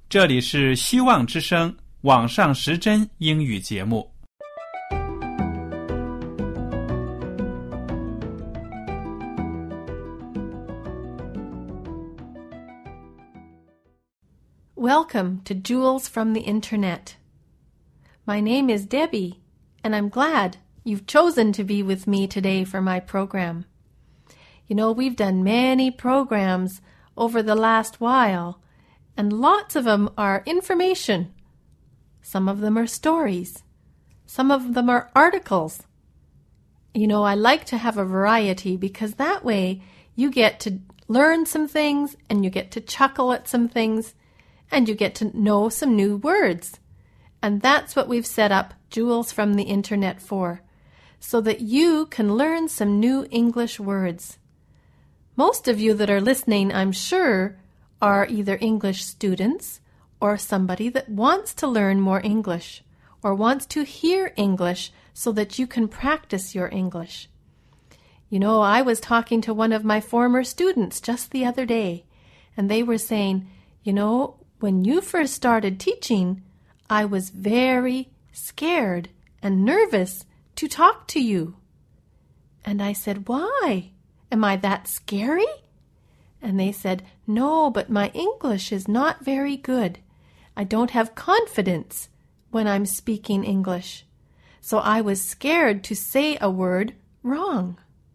这里是希望之声网上时针英语节目。 Welcome to Jewels from the Internet. My name is Debbie, and I'm glad you've chosen to be with me today for my program. You know, we've done many programs over the last while, and lots of them are information. Some of them are stories. Some of them are articles. You know, I like to have a variety because that way you get to learn some things and you get to chuckle at some things and you get to know some new words. And that's what we've set up Jewels from the Internet for, so that you can learn some new English words. Most of you that are listening, I'm sure, are either English students or somebody that wants to learn more English or wants to hear English so that you can practice your English. You know, I was talking to one of my former students just the other day, and they were saying, you know, when you first started teaching, I was very scared and nervous to talk to you. And I said, why? Am I that scary? And they said, no, but my English is not very good. I don't have confidence when I'm speaking English. So I was scared to say a word wrong.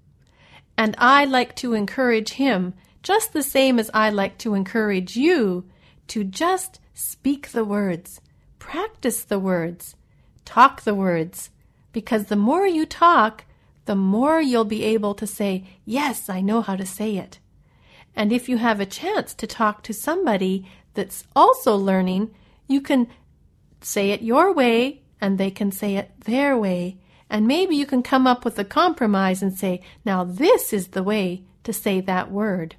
And I like to encourage him, just the same as I like to encourage you, to just speak the words, practice the words, talk the words, because the more you talk, the more you'll be able to say, yes, I know how to say it. And if you have a chance to talk to somebody that's also learning, you can say it your way and they can say it their way. And maybe you can come up with a compromise and say, now this is the way to say that word.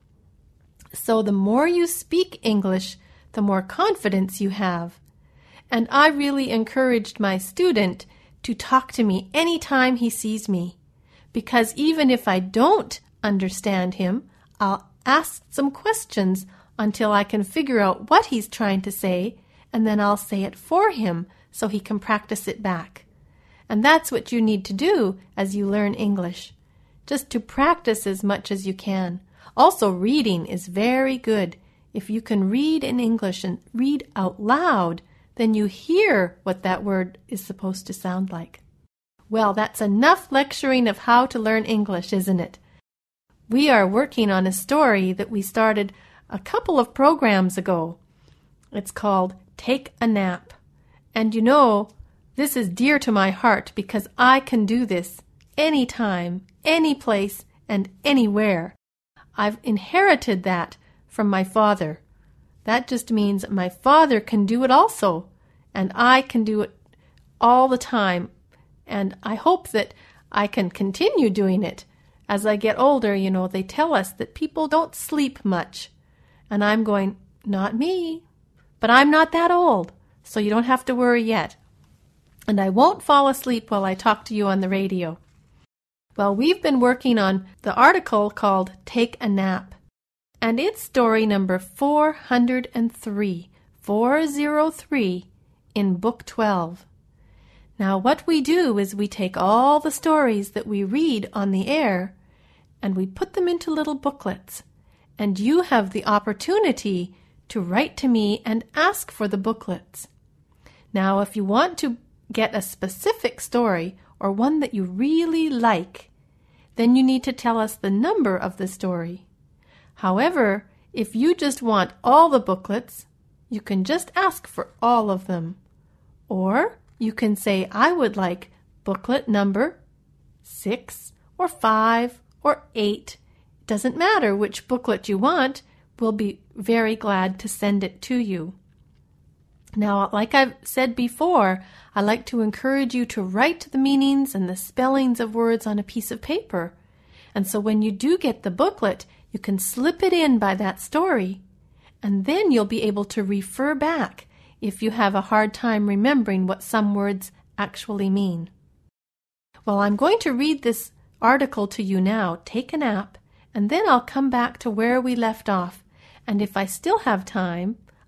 So the more you speak English, the more confidence you have. And I really encouraged my student to talk to me anytime he sees me, because even if I don't understand him, I'll ask some questions until I can figure out what he's trying to say, and then I'll say it for him so he can practice it back. And that's what you need to do as you learn English, just to practice as much as you can. Also, reading is very good. If you can read in English and read out loud, then you hear what that word is supposed to sound like. Well, that's enough lecturing of how to learn English, isn't it? We are working on a story that we started a couple of programs ago. It's called Take a Nap. And you know, this is dear to my heart because I can do this anytime, any place, and anywhere. I've inherited that from my father. That just means my father can do it also, and I can do it all the time. And I hope that I can continue doing it. As I get older, you know, they tell us that people don't sleep much. And I'm going, not me. But I'm not that old, so you don't have to worry yet. And I won't fall asleep while I talk to you on the radio. Well, we've been working on the article called Take a Nap. And it's story number 403, 403 in Book 12. Now, what we do is we take all the stories that we read on the air and we put them into little booklets. And you have the opportunity to write to me and ask for the booklets. Now, if you want to get a specific story or one that you really like, then you need to tell us the number of the story. However, if you just want all the booklets, you can just ask for all of them. Or you can say, I would like booklet number 6 or 5 or 8. It doesn't matter which booklet you want. We'll be very glad to send it to you. Now, like I've said before, I like to encourage you to write the meanings and the spellings of words on a piece of paper. And so when you do get the booklet, you can slip it in by that story, and then you'll be able to refer back if you have a hard time remembering what some words actually mean. Well, I'm going to read this article to you now, Take a Nap, and then I'll come back to where we left off. And if I still have time,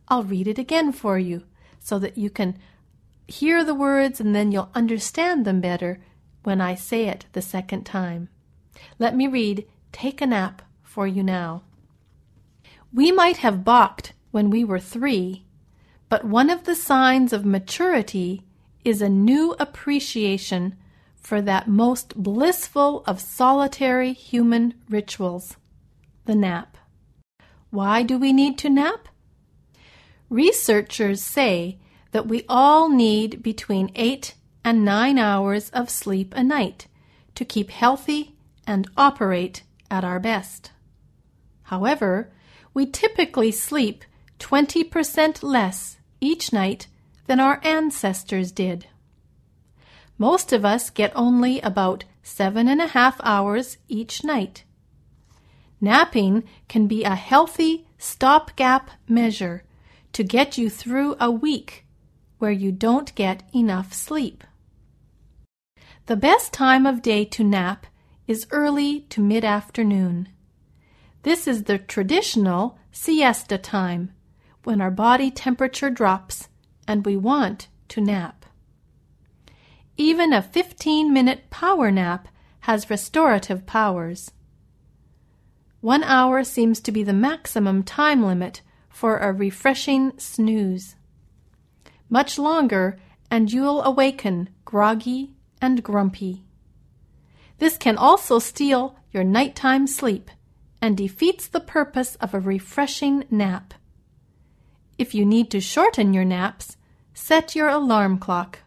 I'll read it again for you so that you can hear the words and then you'll understand them better when I say it the second time. Let me read Take a Nap for you now. We might have balked when we were 3, but one of the signs of maturity is a new appreciation for that most blissful of solitary human rituals, the nap. Why do we need to nap? Researchers say that we all need between 8 and 9 hours of sleep a night to keep healthy and operate at our best. However, we typically sleep 20% less each night than our ancestors did. Most of us get only about 7.5 hours each night. Napping can be a healthy stopgap measure to get you through a week where you don't get enough sleep. The best time of day to nap is early to mid-afternoon. This is the traditional siesta time, when our body temperature drops and we want to nap. Even a 15-minute power nap has restorative powers. 1 hour seems to be the maximum time limit for a refreshing snooze. Much longer and you'll awaken groggy and grumpy. This can also steal your nighttime sleep and defeats the purpose of a refreshing nap. If you need to shorten your naps, set your alarm clock.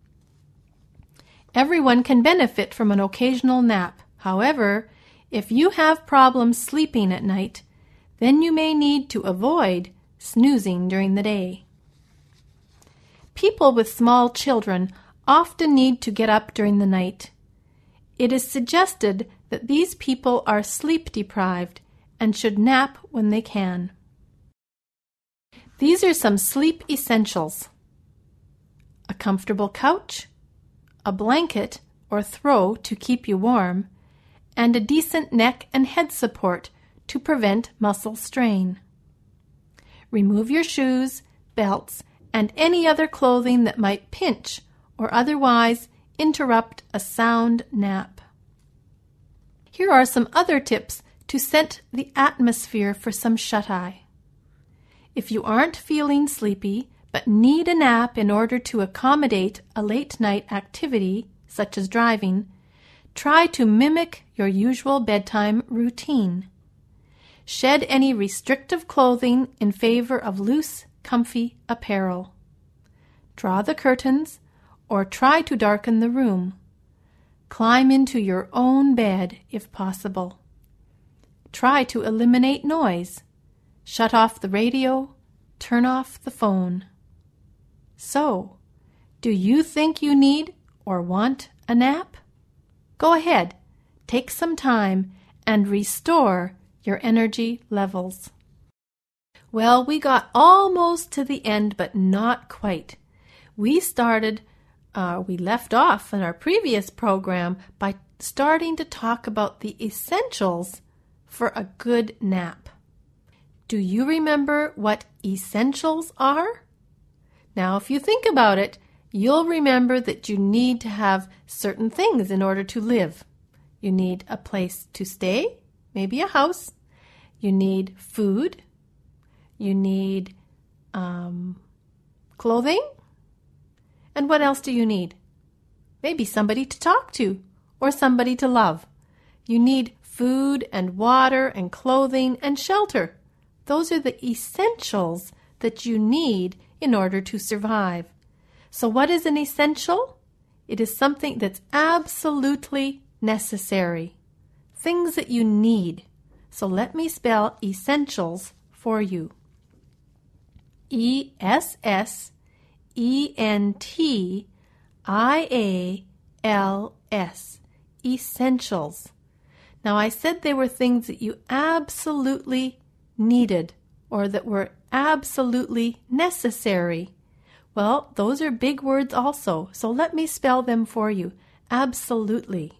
Everyone can benefit from an occasional nap. However, if you have problems sleeping at night, then you may need to avoid snoozing during the day. People with small children often need to get up during the night. It is suggested that these people are sleep deprived and should nap when they can. These are some sleep essentials: a comfortable couch, a blanket or throw to keep you warm, and a decent neck and head support to prevent muscle strain. Remove your shoes, belts, and any other clothing that might pinch or otherwise interrupt a sound nap. Here are some other tips to set the atmosphere for some shut-eye. If you aren't feeling sleepy but need a nap in order to accommodate a late-night activity, such as driving, try to mimic your usual bedtime routine. Shed any restrictive clothing in favor of loose, comfy apparel. Draw the curtains or try to darken the room. Climb into your own bed if possible. Try to eliminate noise. Shut off the radio. Turn off the phone. So, do you think you need or want a nap? Go ahead, take some time and restore your energy levels. Well, we got almost to the end, but not quite. We left off in our previous program by starting to talk about the essentials for a good nap. Do you remember what essentials are? Now, if you think about it, you'll remember that you need to have certain things in order to live. You need a place to stay, maybe a house. You need food. You need clothing. And what else do you need? Maybe somebody to talk to or somebody to love. You need food and water and clothing and shelter. Those are the essentials that you need in order to survive. So what is an essential? It is something that's absolutely necessary. Things that you need. So let me spell essentials for you. E-S-S-E-N-T-I-A-L-S. Essentials. Now I said they were things that you absolutely needed or that were absolutely necessary. Well, those are big words also, so let me spell them for you. Absolutely.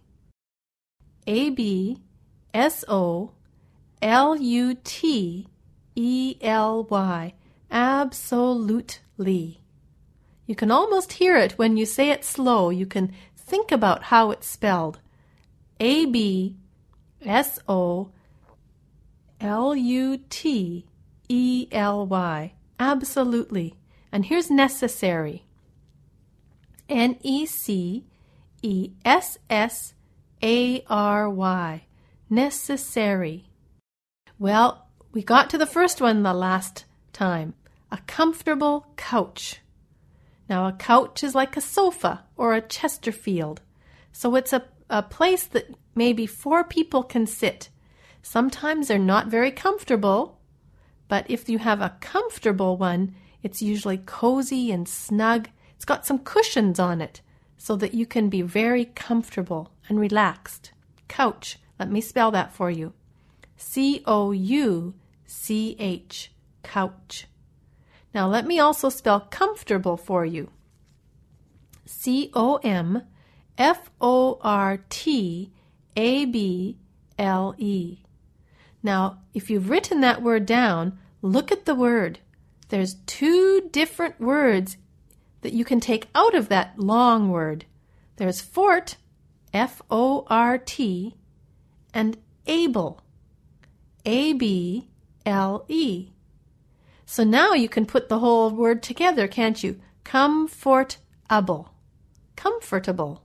A-B-S-O-L-U-T-E-L-Y. Absolutely. You can almost hear it when you say it slow. You can think about how it's spelled. A-B-S-O-L-U-T-E-L-Y. Absolutely. And here's necessary. N-E-C-E-S-S-A-R-Y. Necessary. Well, we got to the first one the last time. A comfortable couch. Now, a couch is like a sofa or a Chesterfield. So it's a place that maybe 4 people can sit. Sometimes they're not very comfortable, but if you have a comfortable one, it's usually cozy and snug. It's got some cushions on it so that you can be very comfortable and relaxed. Couch. Let me spell that for you. C-O-U-C-H. Couch. Now let me also spell comfortable for you. C-O-M-F-O-R-T-A-B-L-E. Now, if you've written that word down, look at the word. There's 2 different words that you can take out of that long word. There's fort, F-O-R-T, and able, A-B-L-E. So now you can put the whole word together, can't you? Comfortable. Comfortable.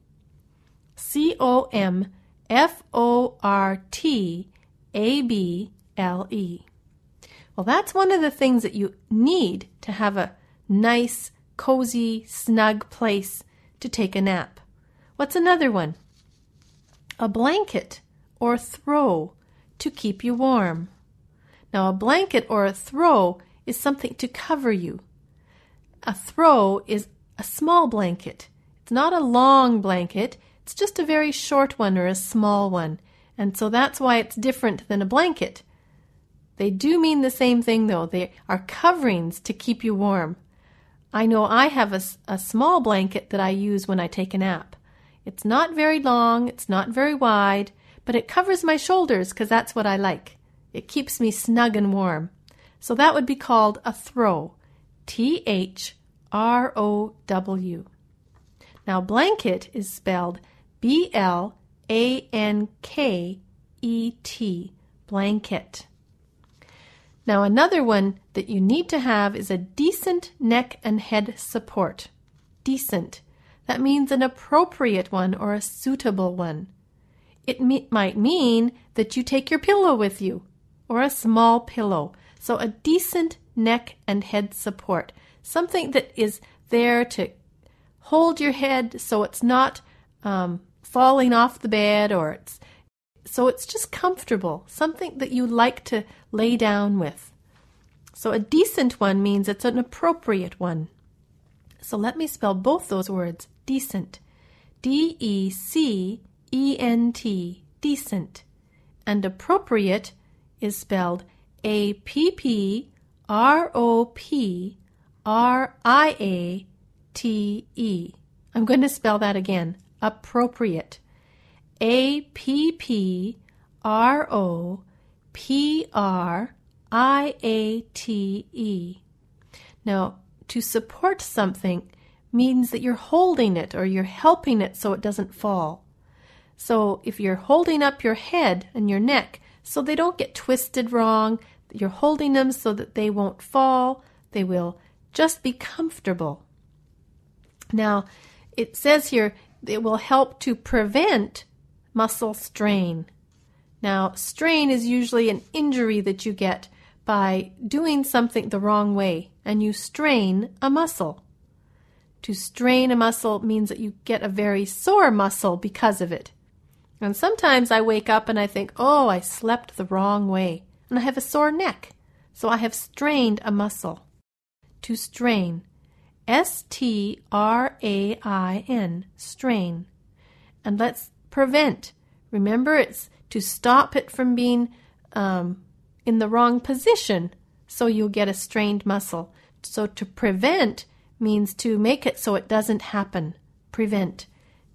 C-O-M-F-O-R-T-A-B-L-E. Well, that's one of the things that you need to have a nice, cozy, snug place to take a nap. What's another one? A blanket or throw to keep you warm. Now, a blanket or a throw is something to cover you. A throw is a small blanket. It's not a long blanket. It's just a very short one or a small one. And so that's why it's different than a blanket. They do mean the same thing, though. They are coverings to keep you warm. I know I have a small blanket that I use when I take a nap. It's not very long, it's not very wide, but it covers my shoulders because that's what I like. It keeps me snug and warm. So that would be called a throw. T-H-R-O-W. Now, blanket is spelled B-L-A-N-K-E-T. Blanket. Now, another one that you need to have is a decent neck and head support. Decent. That means an appropriate one or a suitable one. It might mean that you take your pillow with you or a small pillow. So a decent neck and head support. Something that is there to hold your head so it's not falling off the bed so it's just comfortable. Something that you like to lay down with. So a decent one means it's an appropriate one. So let me spell both those words. Decent. D-E-C-E-N-T. Decent. And appropriate is spelled A-P-P-R-O-P-R-I-A-T-E. I'm going to spell that again. Appropriate. A-P-P-R-O-P-R-I-A-T-E. Now, to support something means that you're holding it or you're helping it so it doesn't fall. So if you're holding up your head and your neck so they don't get twisted wrong, you're holding them so that they won't fall, they will just be comfortable. Now, it says here it will help to prevent muscle strain. Now, strain is usually an injury that you get by doing something the wrong way, and you strain a muscle. To strain a muscle means that you get a very sore muscle because of it. And sometimes I wake up and I think, oh, I slept the wrong way, and I have a sore neck, so I have strained a muscle. To strain. S-T-R-A-I-N. Strain. And let's prevent. Remember, it's to stop it from being in the wrong position, so you'll get a strained muscle. So to prevent means to make it so it doesn't happen. Prevent.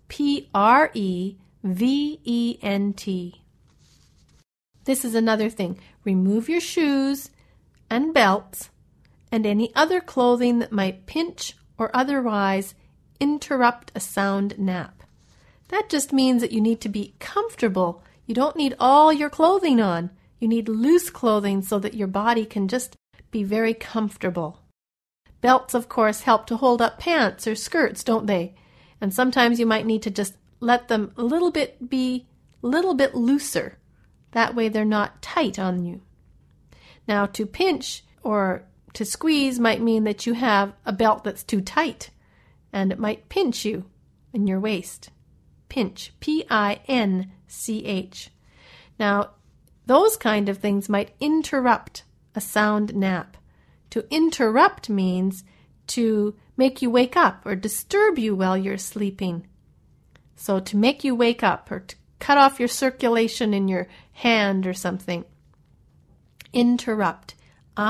P-R-E-V-E-N-T. This is another thing. Remove your shoes and belts and any other clothing that might pinch or otherwise interrupt a sound nap. That just means that you need to be comfortable. You don't need all your clothing on. You need loose clothing so that your body can just be very comfortable. Belts, of course, help to hold up pants or skirts, don't they? And sometimes you might need to just let them be a little bit looser. That way they're not tight on you. Now, to pinch or to squeeze might mean that you have a belt that's too tight, and it might pinch you in your waist. Pinch, P-I-N-C-H. Now, those kind of things might interrupt a sound nap. To interrupt means to make you wake up or disturb you while you're sleeping. So to make you wake up or to cut off your circulation in your hand or something. Interrupt.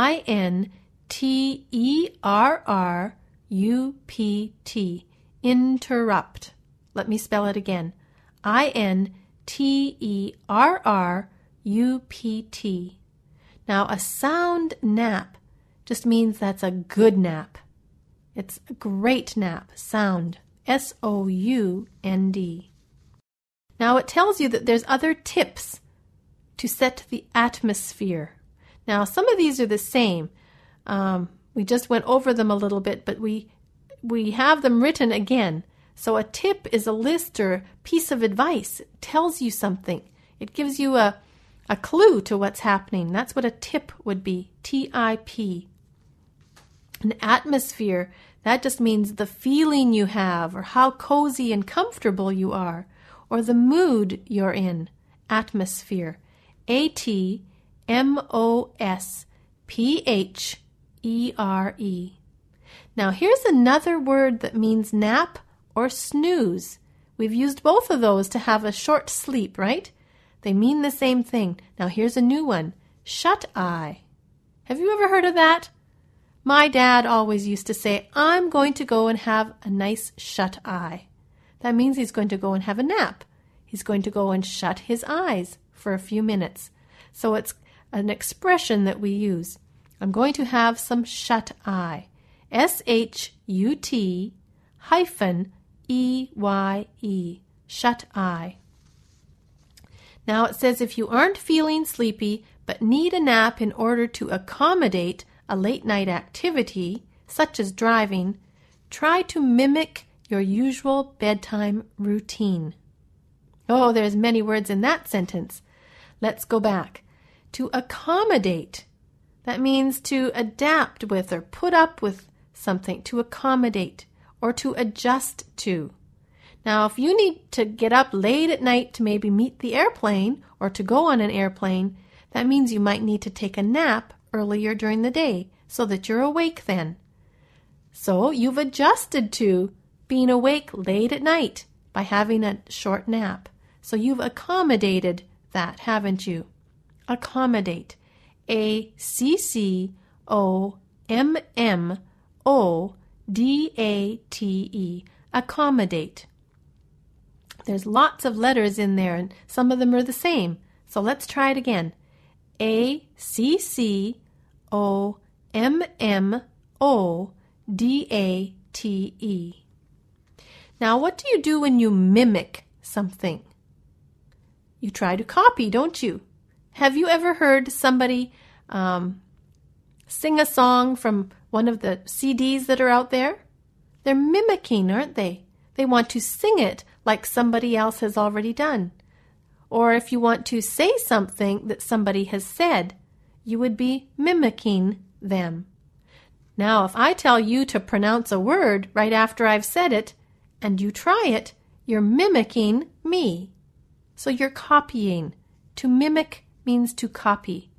I-N-T-E-R-R-U-P-T. Interrupt. Let me spell it again. I-N-T-E-R-R-U-P-T. Now, a sound nap just means that's a good nap. It's a great nap. Sound. S-O-U-N-D. Now, it tells you that there's other tips to set the atmosphere. Now, some of these are the same. We just went over them a little bit, but we have them written again. So a tip is a list or piece of advice. It tells you something. It gives you a clue to what's happening. That's what a tip would be. T-I-P. An atmosphere, that just means the feeling you have or how cozy and comfortable you are or the mood you're in. Atmosphere. A-T-M-O-S-P-H-E-R-E. Now here's another word that means nap or snooze. We've used both of those to have a short sleep, right? They mean the same thing. Now here's a new one. Shut-eye. Have you ever heard of that? My dad always used to say, I'm going to go and have a nice shut-eye. That means he's going to go and have a nap. He's going to go and shut his eyes for a few minutes. So it's an expression that we use. I'm going to have some shut-eye. S-H-U-T-E-Y-E. Shut-eye. Now it says if you aren't feeling sleepy but need a nap in order to accommodate a late-night activity, such as driving, try to mimic your usual bedtime routine. Oh, there's many words in that sentence. Let's go back. To accommodate. That means to adapt with or put up with something, to accommodate or to adjust to. Now, if you need to get up late at night to maybe meet the airplane or to go on an airplane, that means you might need to take a nap earlier during the day so that you're awake then. So you've adjusted to being awake late at night by having a short nap. So you've accommodated that, haven't you? Accommodate. A-C-C-O-M-M-O-D-A-T-E. Accommodate. There's lots of letters in there, and some of them are the same. So let's try it again. A-C-C-O-M-M-O-D-A-T-E. Now, what do you do when you mimic something? You try to copy, don't you? Have you ever heard somebody sing a song from one of the CDs that are out there? They're mimicking, aren't they? They want to sing it like somebody else has already done. Or if you want to say something that somebody has said, you would be mimicking them. Now, if I tell you to pronounce a word right after I've said it, and you try it, you're mimicking me. So you're copying. To mimic means to copy.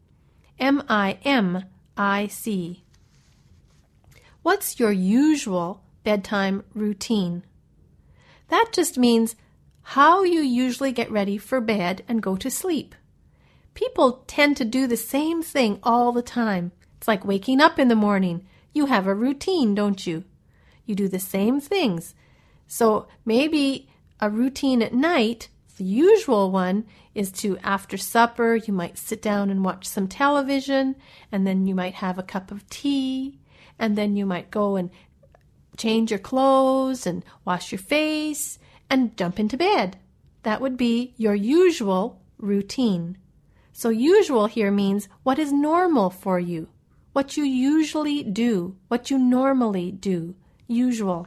M-I-M-I-C. What's your usual bedtime routine? That just means how you usually get ready for bed and go to sleep. People tend to do the same thing all the time. It's like waking up in the morning. You have a routine, don't you? You do the same things. So maybe a routine at night, the usual one, is to, after supper, you might sit down and watch some television, and then you might have a cup of tea, and then you might go and change your clothes and wash your face and jump into bed. That would be your usual routine. So usual here means what is normal for you, what you usually do, what you normally do. Usual.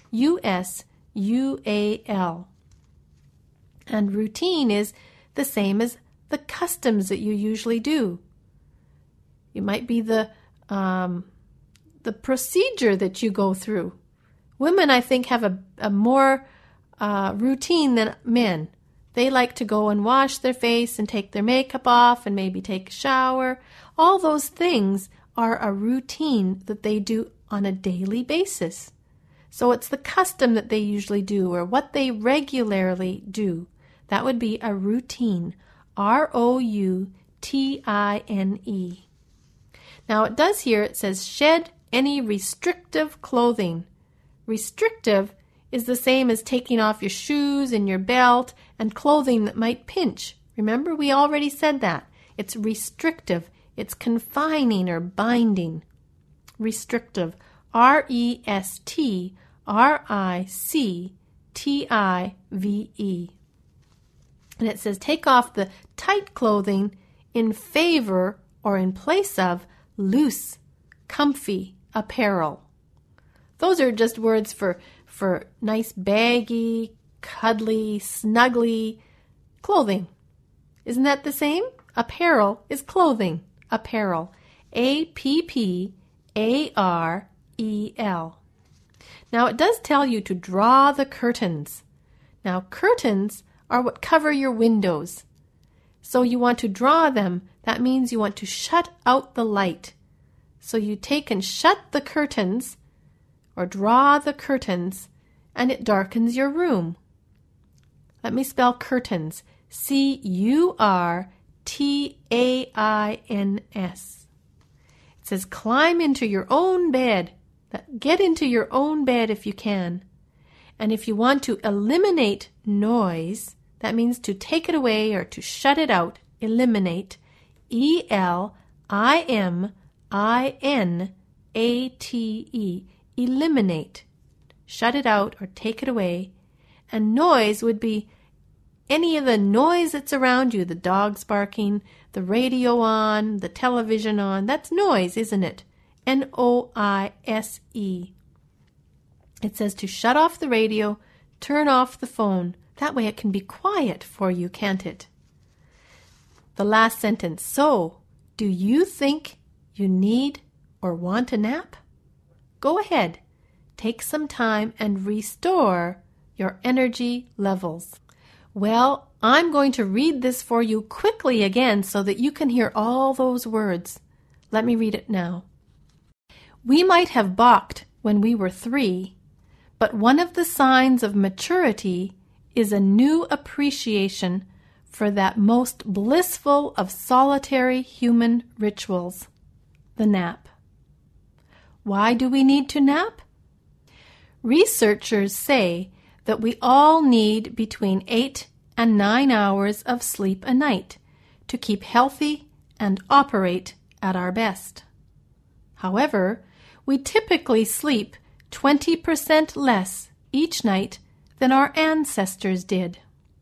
U-S-U-A-L. And routine is the same as the customs that you usually do. It might be the procedure that you go through. Women, I think, have a more routine than men. They like to go and wash their face and take their makeup off and maybe take a shower. All those things are a routine that they do on a daily basis. So it's the custom that they usually do or what they regularly do. That would be a routine. R-O-U-T-I-N-E. Now it does here, it says shed any restrictive clothing. Restrictive is the same as taking off your shoes and your belt and clothing that might pinch. Remember, we already said that. It's restrictive. It's confining or binding. Restrictive. R-E-S-T-R-I-C-T-I-V-E. And it says take off the tight clothing in favor or in place of loose, comfy apparel. Those are just words for nice baggy, cuddly, snuggly clothing. Isn't that the same? Apparel is clothing. Apparel. A-P-P-A-R-E-L. Now it does tell you to draw the curtains. Now curtains are what cover your windows. So you want to draw them. That means you want to shut out the light. So you take and shut the curtains or draw the curtains and it darkens your room. Let me spell curtains. C-U-R-T-A-I-N-S. It says climb into your own bed. Get into your own bed if you can. And if you want to eliminate noise, that means to take it away or to shut it out, eliminate, E-L-I-M-I-N-A-T-E, eliminate, shut it out or take it away. And noise would be any of the noise that's around you, the dogs barking, the radio on, the television on. That's noise, isn't it? N-O-I-S-E. It says to shut off the radio, turn off the phone. That way it can be quiet for you, can't it? The last sentence. So, do you think you need or want a nap? Go ahead. Take some time and restore your energy levels. Well, I'm going to read this for you quickly again so that you can hear all those words. Let me read it now. We might have balked when we were 3, but one of the signs of maturity is a new appreciation for that most blissful of solitary human rituals, the nap. Why do we need to nap? Researchers say that we all need between 8 and 9 hours of sleep a night to keep healthy and operate at our best. However, we typically sleep 20% less each night than our ancestors did.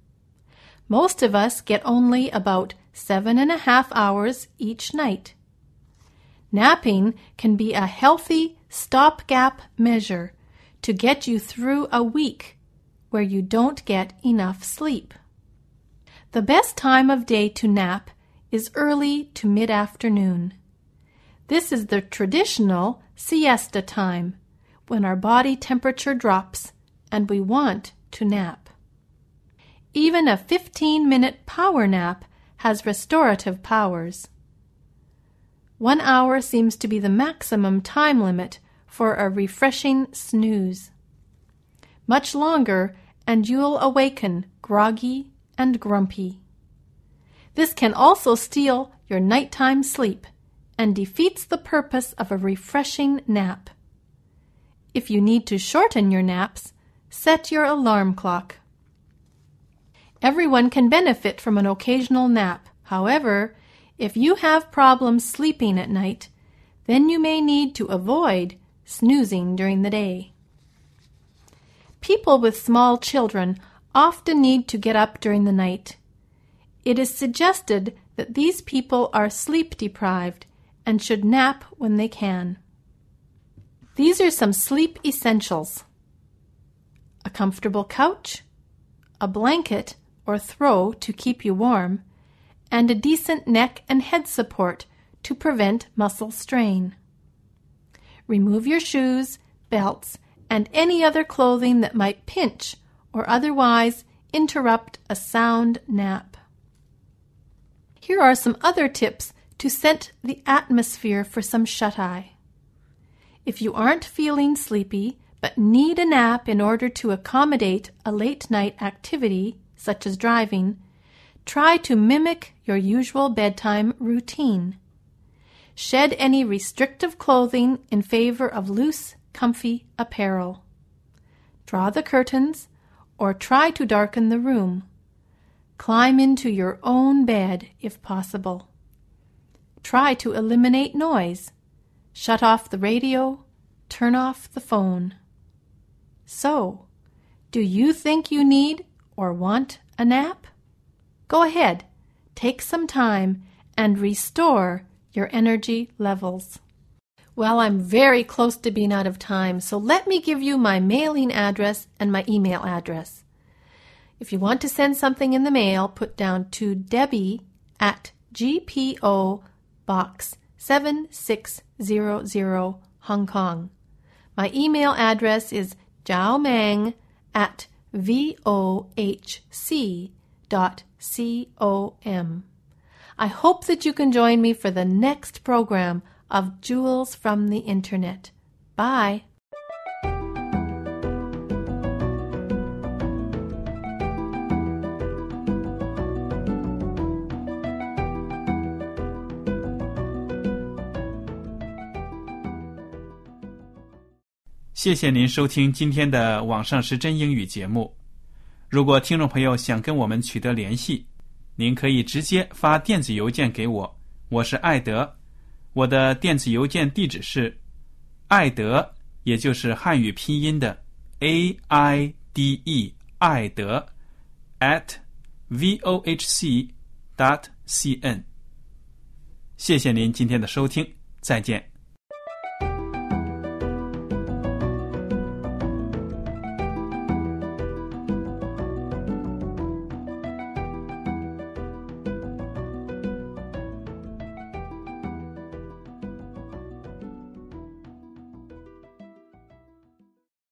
Most of us get only about 7.5 hours each night. Napping can be a healthy stopgap measure to get you through a week where you don't get enough sleep. The best time of day to nap is early to mid-afternoon. This is the traditional siesta time when our body temperature drops and we want to nap. Even a 15-minute power nap has restorative powers. 1 hour seems to be the maximum time limit for a refreshing snooze. Much longer and you'll awaken groggy and grumpy. This can also steal your nighttime sleep and defeats the purpose of a refreshing nap. If you need to shorten your naps, set your alarm clock. Everyone can benefit from an occasional nap. However, if you have problems sleeping at night, then you may need to avoid snoozing during the day. People with small children often need to get up during the night. It is suggested that these people are sleep-deprived and should nap when they can. These are some sleep essentials: a comfortable couch, a blanket or throw to keep you warm, and a decent neck and head support to prevent muscle strain. Remove your shoes, belts, and any other clothing that might pinch or otherwise interrupt a sound nap. Here are some other tips to set the atmosphere for some shut-eye. If you aren't feeling sleepy but need a nap in order to accommodate a late-night activity, such as driving, try to mimic your usual bedtime routine. Shed any restrictive clothing in favor of loose, comfy apparel. Draw the curtains or try to darken the room. Climb into your own bed if possible. Try to eliminate noise. Shut off the radio. Turn off the phone. So, do you think you need or want a nap? Go ahead, take some time and restore your energy levels. Well, I'm very close to being out of time, so let me give you my mailing address and my email address. If you want to send something in the mail, put down to Debbie at GPO Box 7600, Hong Kong. My email address is jiaomeng@vohc.com. I hope that you can join me for the next program of Jewels from the Internet. Bye. 谢谢您收听今天的网上时真英语节目。如果听众朋友想跟我们取得联系，您可以直接发电子邮件给我，我是艾德。我的电子邮件地址是艾德，也就是汉语拼音的 AIDE 艾德 @vohc.cn。谢谢您今天的收听，再见。